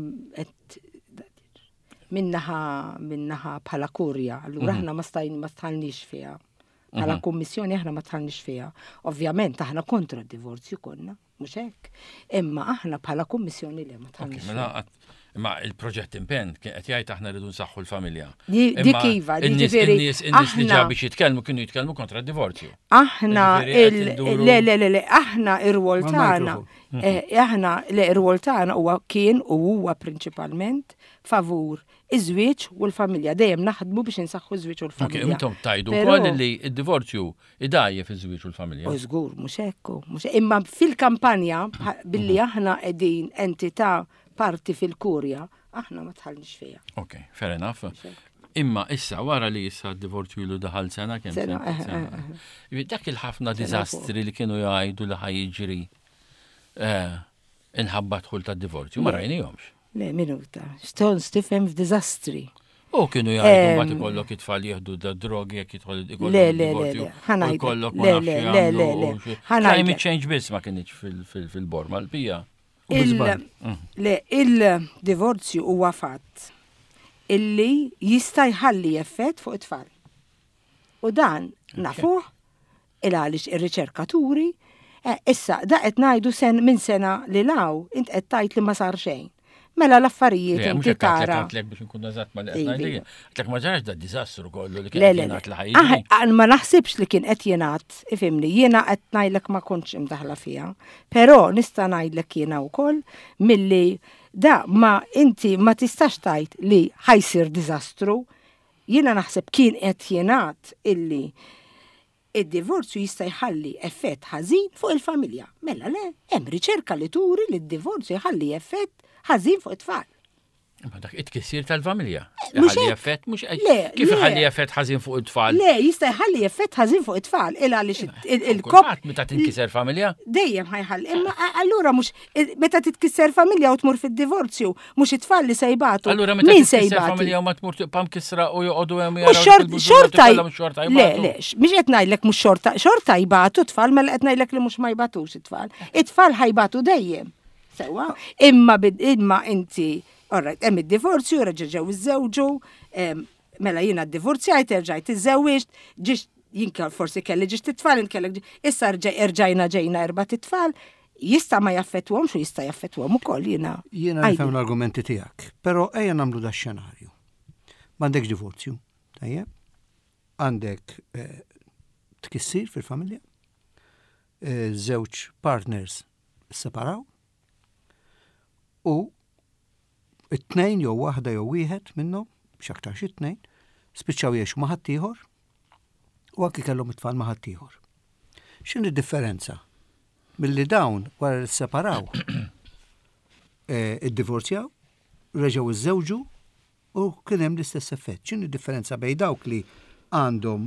minnaħa bħala kurja, allura aħna ma stħalniex fiha. Bħala kummissjoni aħna ma tħallniex fiha. Ovvjament aħna kontra d-divorzju konna, mhux hekk. Imma aħna bħala kummissjoni li ma tħallniex fiha. Imma il-proġett impenn kien qed jgħid aħna rridu nsaħħu l-familja. Dik iva, ġifieri. In-nies li ġa biex jitkellmu kienu jitkellmu kontra d-divorzju. Aħna aħna ir-rwol tagħna. Aħna ir-rwol tagħna huwa prinċipalment favur iż-żwieġ u l-familja. Dejjem naħdmu biex insaħħu iż-żwieġ u l-familja. Intom tajdu wkoll li d-divorzju idajjef iż-żwieġ u l-familja. U żgur, mhux hekk. Imma fil-kampanja billi aħna qegħdin entità parti fil-kurja, aħna ma tħallniex fiha. Ok, fair enough. Imma issa wara li issa d-divorzju ilu daħal sena kemm sena. Dak il-ħafna diżastri li kienu jgħidu li ħajjiġri inħabba dħul tad-divorzju, ma rajnihomx. Le, minuta. Stones tifhem f'diżastri. U kienu jgħidu ma tikollok it-tfal jieħdu drogi jekk jidħol Le. Kollok ma nafx. Climate change biss ma kienx fil-borma l-bija. Le, il-divorzju huwa fatt illi jista' jħalli effett fuq it-tfal. U dan nafuh għaliex ir-riċerkaturi issa da qed ngħidu minn sena li law int qed tgħid li ma sar xejn. Mela l-affarijiet inti tara. Għatlek biex nkun eżatt ma li qed ngħidlek. Għatlek ma ġarax da diżastru kollu li kien jingħad l-ħajja. Ma naħsibx li kien qed jingħad, ifhimni, jiena qed ngħidlek ma kontx imdaħla fiha. Però nista' ngħidlek jiena wkoll milli da ma inti ma tistax tgħid li ħajsir diżastru. Jiena naħseb kien qed jingħad illi id-divorzju jista' jħalli effett ħażin fuq il-familja. Mela le, hemm riċerka li turi li d-divorzju jħalli effett ħażin fuq it-tfal. Ma dak it-kissir tal-familja. Ħalli effett mhux kif iħalli effett ħażin fuq it-tfal? Le, jista' jħalli effett ħażin fuq it-tfal il għaliex il-kop meta tinkiser familja? Dejjem ħajħalli. Imma allura mhux meta titkisser familja u tmur fid-divorzju, mhux it-tfal li se jbatu. Allura meta titkisser familja u ma tmur tibqa' mkissra u joqogħdu hemm xorta jbatu. Le, mhux qed ngħidlek mhux xorta jbatu tfal mela qed ngħidlek li mhux ma jbatux it-tfal. It-tfal ħajbatu dejjem. Sewa, imma inti Alright, hemm id-divorzju, reġgħu iż-żewġu, mela jiena d-divorzjajt, erġajt iż-żewġt, ġiex jinkel forsi kelli ġiex titfal, inkellek issa ġejna 4 titfal, jista' ma jaffettwhomx u jista' jaffettwhom ukoll jiena. Jiena nifhem l-argumenti tiegħek, però ejja nagħmlu da xenarju. M'għandekx divorzju, tajjeb? Għandek tkissir fil-familja, żewġ partners separaw u it-tnejn jew waħda jew wieħed minnhom x'aktarx it-tnejn spiċċaw jgħixu ma' ħadd ieħor u anke kellhom it-tfal ma' ħadd ieħor. X'inhi d-differenza milli dawn wara li sseparaw iddivorzjaw, reġgħu iżżewġu u kien hemm l-istess effett. X'inhi d-differenza bejn dawk li għandhom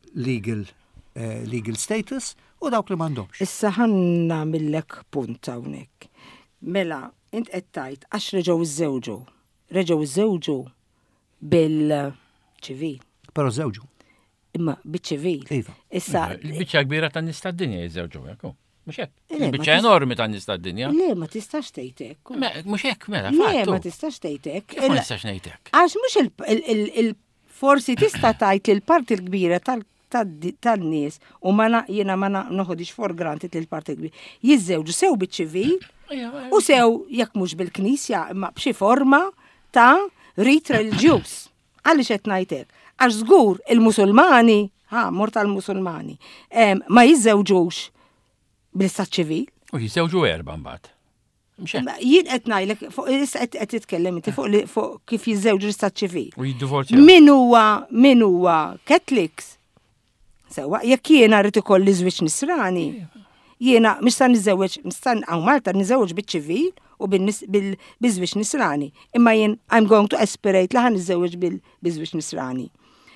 legal status u dawk li m'għandhomx? Issa ħanna millek punt hawnhekk. Mela int qed tgħid għax reġgħu iżżewġu bil-ċivil. Però żewġu. Imma biċ-ċivil. Iva. Issa l-biċċa kbira tan-nies tad-dinja jiżżewġu hekk. Mhux hekk. Il-biċċa enormi tan-nies tad-dinja. Le ma tistax tgħid hekk. Mhux hekk mela. Le ma tistax tgħid hekk. Ma nistax ngħid hekk. Għax mhux forsi tista' tgħid li l-parti l-kbira tan-nies u jiena ma noħodix for granted li l-parti l-kbira jiżżewġu sew biċ-ċivil u sew jekk mhux bil-Knisja imma b'xi forma ta' rit reliġjuż. Għaliex qed ngħid hekk? Għax żgur il-Musulmani, mort tal-Musulmani, ma jiżżewġux bil-istat ċivil. U jiżżewġu 4 mbagħad. Jien qed ngħidlek issa qed titkellem inti fuq kif jiżżewġu l-istat ċivil. U jiddivorzjaw. Min huwa Catholics. Sewa, jekk jiena rrid ikolli żwieġ nisrani, jiena mista niżewweġ, Malta niżewweġ biċ-ċivil u bil-żwieġ nisrani. Imma jien I'm going to aspirate li ħan niżewweġ bil-żwieġ nisrani.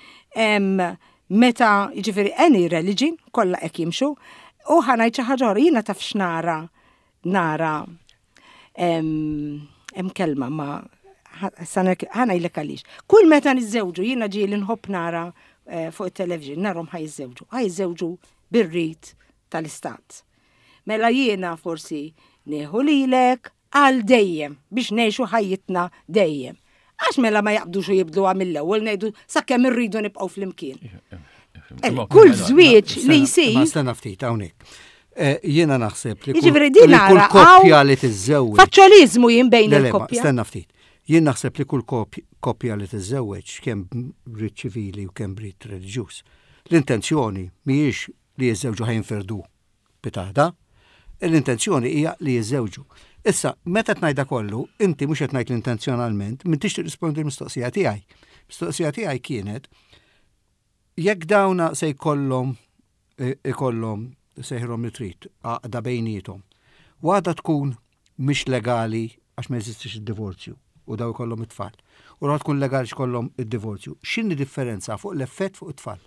Meta jiġifieri any religion kollha hekk jimxu u ħanajt xi ħaġa jiena taf x'nara hemm kelma ma ħana jlek għalix. Kull meta niżżewġu, jiena ġieli nħobb nara fuq it-television, narhom ħajżewġu bir-rit tal-istat. Mela jiena forsi neħu lilek għal dejjem biex ngħixu ħajjitna dejjem. Għax mela ma jaqbdux u jibdluha mill-ewwel ngħidu sakemm irridu nibqgħu flimkien. Kull żwieġ li jsir. Ma stenna ftit hawnhekk. Jiena naħseb li kull koppja li tiżżewweġ. Faċċoliżmu jien bejn il-koppja. Stenna ftit. Jien naħseb li kull koppja li tiżżewweġ kemm brit ċivili u kemm brit reliġjuż. L-intenzjoni mhijiex li jiżżewġu ħajnferdu pitada, l-intenzjoni hija li jiżżewġu. Issa, meta tnajda kollu, inti mhux qed ngħid intenzjonalment, m'intix tirrispondi l-mistoqsija tiegħi. Mistoqsija tiegħi kienet jekk dawna se jkollhom sejħilhom li trid għaqda bejniethom. Waħda tkun mhix legali għax ma jeżistix id-divorzju u daw ikollhom it-tfal. U raħ tkun legali x'kollhom id-divorzju. X'inhi differenza fuq l-effett fuq it-tfal?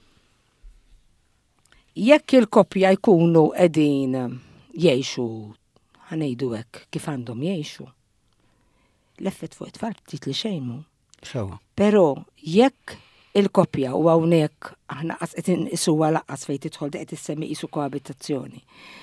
Jekk il-koppja jkunu qegħdin jgħixu ħanejdu hekk kif għandhom jgħixu, l-effett fuq it-tfal ftit li xejn mhu. Sewa. Però jekk il-koppja u hawnhekk aħna qas qed inqisuha laqqas fejn tidħol qed issemmi qisu koabitazzjoni.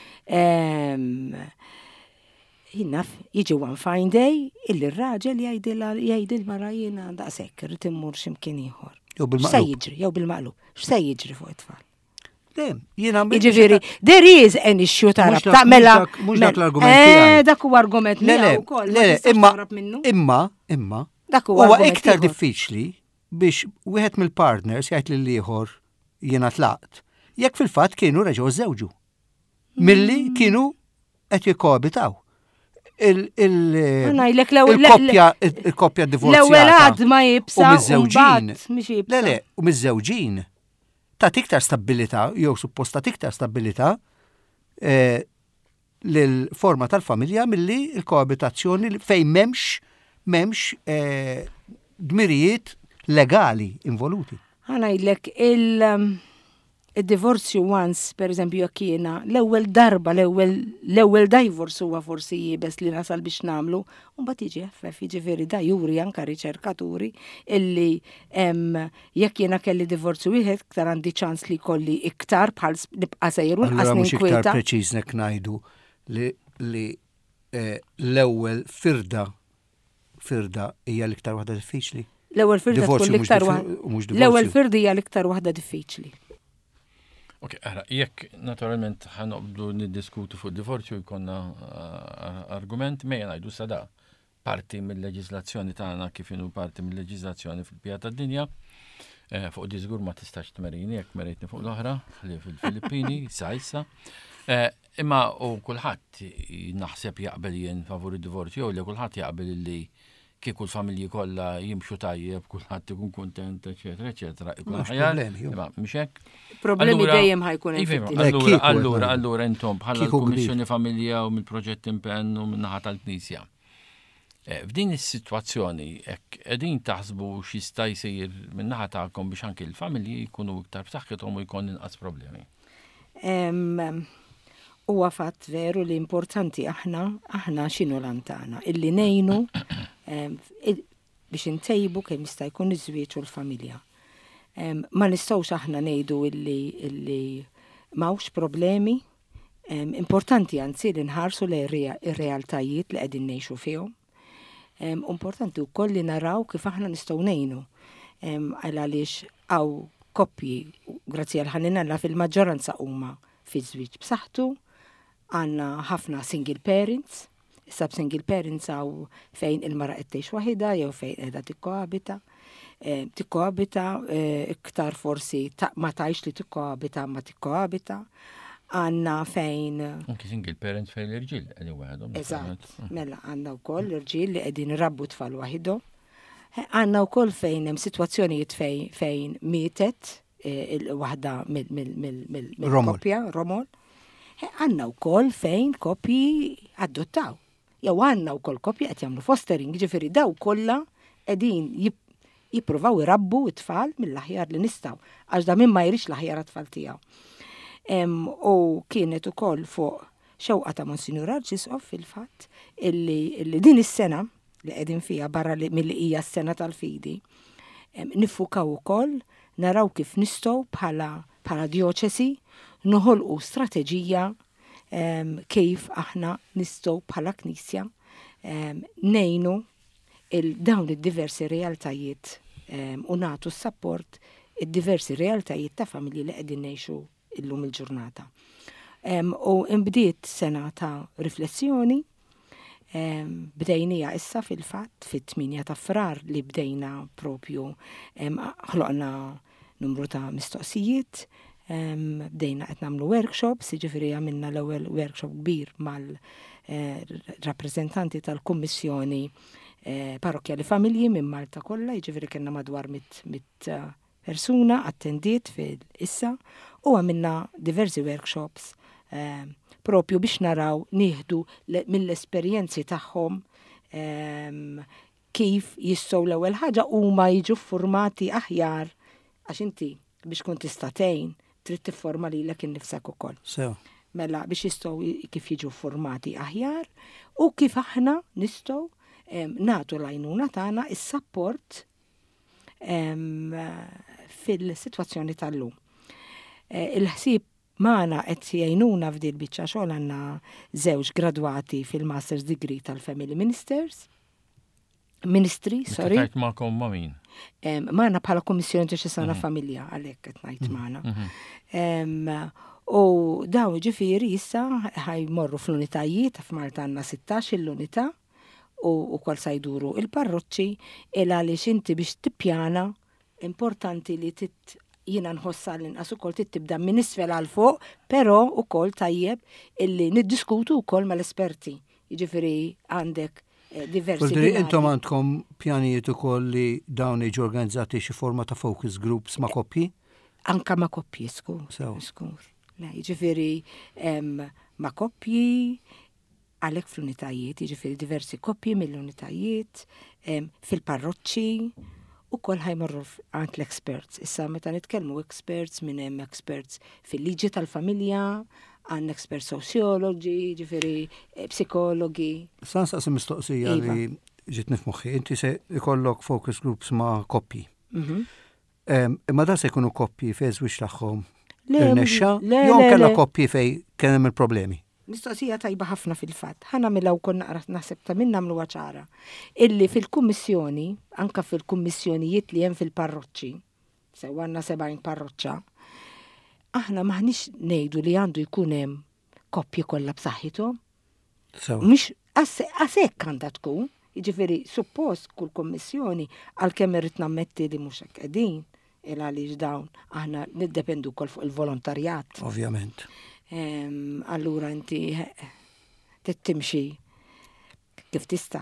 Jinnaf jiġi one fine day illi r-raġel jgħidil mara jiena daqshekk irid immur x'imkien ieħor. X'se jiġri jew bil-maqlub, x'se jiġri fuq it-tfal? Jiġifieri, there is an issue tarab tagħmela. Mhux dak l-argument. Dak huwa argument miegħu wkoll. Imma dak huwa iktar diffiċli biex wieħed mill-partners jgħid lil ieħor jiena tlaqt. Jekk fil-fatt kienu reġgħu żewġu. Milli kienu qed jikkoabitaw. Il-koppja divorzjata. L-ewwel għad ma jibsa u miż-żewġin. Ta' iktar stabilità, jew supposta iktar stabilità l-forma tal-familja milli l-koabitazzjoni fejn m'hemmx dmirijiet legali involuti. Ħanajdlek il-divorzju once, per eżempju, jekk jiena l-ewwel darba, l-ewwel divorce huwa forsi jibes li nasal biex nagħmlu, u mbagħad jiġi effeff, jiġifieri da juri anke riċerkaturi illi jekk jiena kelli divorzju wieħed iktar għandi ċans li jkolli iktar bħal nibqa' sejjer u nqas ninkwieta. Iktar preċiż nek ngħidu li l-ewwel firda hija l-iktar waħda diffiċli. L-ewwel firda tkun l-iktar waħda. L-ewwel firda hija l-iktar waħda diffiċli. Ok, jekk naturalment ħanqbdu niddiskutu fuq divorzju jkollna argument mejja ngħidu sada parti mill-leġiżlazzjoni tagħna kif inhu parti mill-leġiżlazzjoni fil-pjata tad-dinja. Fuq di żgur ma tistax tmerini jekk merejtni fuq l-oħra li fil-Filippini sa issa. Imma u kulħadd naħseb jaqbel jien favur id-divorzju jew li kulħadd jaqbel li kieku l-familji kollha jimxu tajjeb, kulħadd ikun kuntent, eċetera, ikun ħajjar. Mhux hekk. Problemi dejjem ħajkun hemm. Allura intom bħala l-Kummissjoni Familja u mill-Proġett Impenn u min-naħa tal-Knisja. F'din is-sitwazzjoni hekk qegħdin taħsbu x'jista' jsir min-naħa tagħkom biex anke l-familji jkunu iktar b'saħħithom u jkun inqas problemi. Huwa fatt veru li importanti aħna x'inhu lantana illi ngħinu biex intejbu kemm jista' jkun iż-żwieġ u l-familja. Ma nistgħux aħna ngħidu illi m'hawnx problemi, importanti anzi li nħarsu ir-realtajiet li qegħdin ngħixu fihom. Importanti wkoll li naraw kif aħna nistgħu ngħinu għaliex hawn koppji grazzi għal ħaninalla fil-maġġoranza huma fi żwieġ b'saħħtu, għandna ħafna single parents. Issa single parents għaw fejn il-mara qed tgħix waħida jew fejn qiegħda tikkoabita iktar forsi ma tgħix li tikkoabita ma tikkoabita. Għandna fejn anke single parents fejn l-irġiel qegħdin waħedhom. Eżatt, mela għandna wkoll l-irġiel li qegħdin irabbu tfal waħidhom. Għandna wkoll fejn hemm sitwazzjonijiet fejn mietet il-waħda mill-koppja Romol. Għandna wkoll fejn koppji adottaw. Jew għandna wkoll koppji qed jagħmlu fostering, ġifieri daw kollha qegħdin jippruvaw irabbu t-tfal mill-aħjar li nistgħu għax da min ma jrix l-aħjar tfal tiegħu. U kienet ukoll fuq xewqa ta' Monsignor Arġisqof fil-fatt illi din is-sena li qegħdin fiha barra milli hija s-sena tal-fidi, nifukaw ukoll naraw kif nistgħu bħala dioċesi noħolqu strateġija kif aħna nistgħu bħala Knisja nejnu dawn id-diversi realtajiet u nagħtu s-support id-diversi realtajiet ta' familji li qegħdin ngħixu illum il-ġurnata. U imbdiet sena ta' riflessjoni, bdejnija issa fil-fatt fit-8 ta' frar li bdejna propju ħloqna numru ta' mistoqsijiet, bdejna qed nagħmlu workshops, jiġifieri għamilna l-ewwel workshop kbir mal-rappreżentanti tal-Kummissjoni Parrokjali Familji minn Malta kollha, jiġifieri kellna madwar 100 persuna attendiet fil-issa u għamilna diversi workshops propju biex naraw nieħdu mill-esperjenzi tagħhom kif jistgħu l-ewwel ħaġa huma jiġu formati aħjar għax inti biex tkun tista' tgħin trid tifforma lilek innifsek ukoll. Mela biex jistgħu kif jiġu formati aħjar u kif aħna nistgħu nagħtu l-għajnuna tagħna is-support fil-sitwazzjoni tal-lum. Il-ħsieb magħna qed jgħinuna f'dil biċċa xogħol għandna 2 gradwati fil-Master's Degree tal-Family Ministry, sorry. Tajt ma'kom ma' min? Magħna bħala Kummissjoni Diċesana Familja, għalhekk qed ngħid magħna. U daw ġifieri issa ħajmorru fl-unitajiet f'Malta għandna 16 l-unità u kol sajduru il-parroċċi għaliex inti biex tippjana importanti li jiena nħossa l-inqas ukoll tibda minn isfel għal fuq, però ukoll tajjeb illi niddiskutu wkoll mal-esperti. Jiġifieri għandek diversi. Intom għandkom pjanijiet ukoll li dawn jiġu organizzati xi forma ta' focus groups ma' koppji? Anka ma' koppji, skur. Jiġifieri ma' koppji għalhekk fl-unitajiet, jiġifieri diversi koppji mill-unitajiet fil-parroċċi u koll ħajmorru għand l-experts. Issa meta nitkellmu experts minn hemm experts fil-liġi tal-familja, għand experts sociologi, ġifieri psikologi. Sa nsaqsi mistoqsija li ġiet nifmoħħi, inti se ikollok focus groups ma' koppji. Imma da se jkunu koppji fej żwieġ tagħhom irnexxa, jew kellha koppji fej kien hemm il-problemi. Mistoqsija tajba ħafna fil-fatt. Ħana mill-għaw konna naħseb ta' minn nagħmlu ċara. Illi fil-kummissjoni, anka fil-kummissjonijiet li hemm fil-parroċċi, sewwanna 70 parroċċa, aħna maħniex ngħidu li għandu jkun hemm koppji kollha b'saħħithom. Mhux għasek għandha tkun, jiġifieri suppost kull kummissjoni għalkemm irrid nammetti li mhux hekk qegħdin għaliex dawn aħna niddependu wkoll fuq il-volontarjat. Ovvjament. Allura inti tittimxi kif tista'.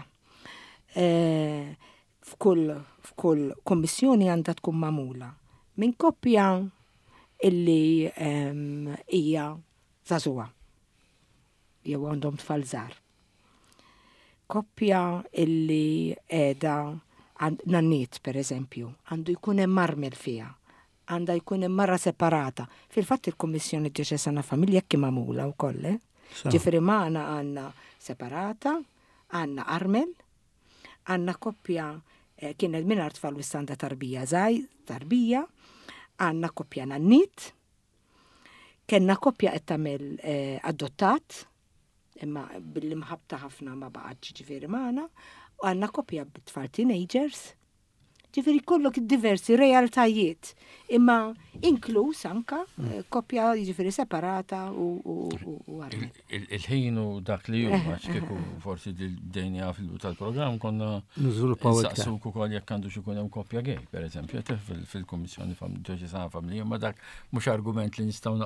F'kull kommissjoni għandha tkun magħmula minn koppja illi hija żagħżugħa jew għandhom tfal żgħar. Koppja illi qiegħda nanniet pereżempju għandu jkun hemm marmel fiha. Għandha jkun hemm marra separata. Fil-fatt il-Kummissjoni Diċesana Familja kien magħmula wkoll. Ġifieri magħna għandna separata, għandna armel, għandna koppja kienet mingħajr tfal wissanda tarbija, għandna koppja nannit, kellna koppja qed tagħmel adottat, imma billi mħabta ħafna ma baqgħetx ġifieri magħna, u għandna koppja bit-tfal teenagers. Ġifieri kollok diversi realtajiet, imma inkluż anka koppja ġifieri separata u għarri. Il-ħin u dak li huma x'kieku forsi dejnija tal-programm konna niżviluppaw saqsuk ukoll jekk għandu x'ikun hemm koppja gej, pereżempju, fil-Kummissjoni Diċesana Familja, imma dak mhux argument li nistgħu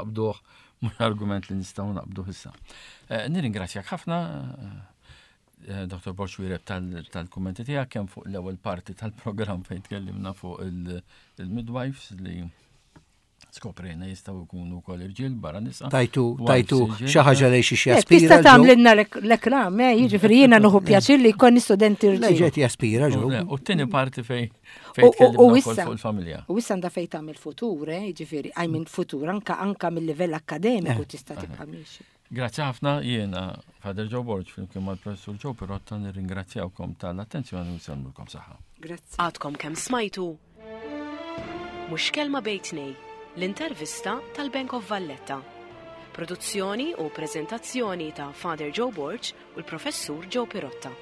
naqbduh issa. Nirringrazzjak ħafna Dr. Borx Wireb tal-kummenti tiegħek kemm fuq l-ewwel parti tal-programm fejn tkellimna fuq il-midwives li skoprejna jistgħu jkunu wkoll irġiel barra nisa. Tajtu xi ħaġa lejn xi jaspira. Tista' tagħmlilna l-ekram, jiġifieri jiena nieħu pjaċir li jkun studenti irġiel. Ġiet jaspira ġew. U t-tieni parti fejn tkellimna wkoll fuq il-familja. U issa għandha fejn tagħmel futur, jiġifieri futur anka mill-livell akademiku tista' tibqa' miexi. Grazzi ħafna, jiena Father Joe Borg flimkien mal-Professur Joe Pirotta nirringrazzjawkom tal-attenzjoni u nsemulkom saħħa. Grazzi. Għadkom kemm smajtu Mhux kelma bejn tnejn, l-intervista tal-Bank of Valletta. Produzzjoni u preżentazzjoni ta' Father Joe Borg u l-Professur Joe Pirotta.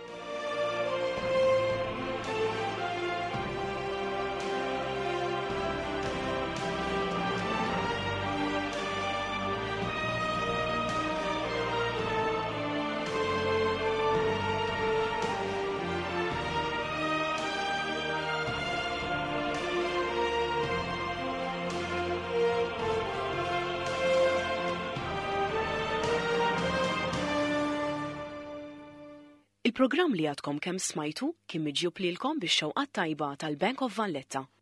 Il-programm li għadkom kemm smajtu kien miġjub lilkom bix-xewqat tajba tal-Bank of Valletta.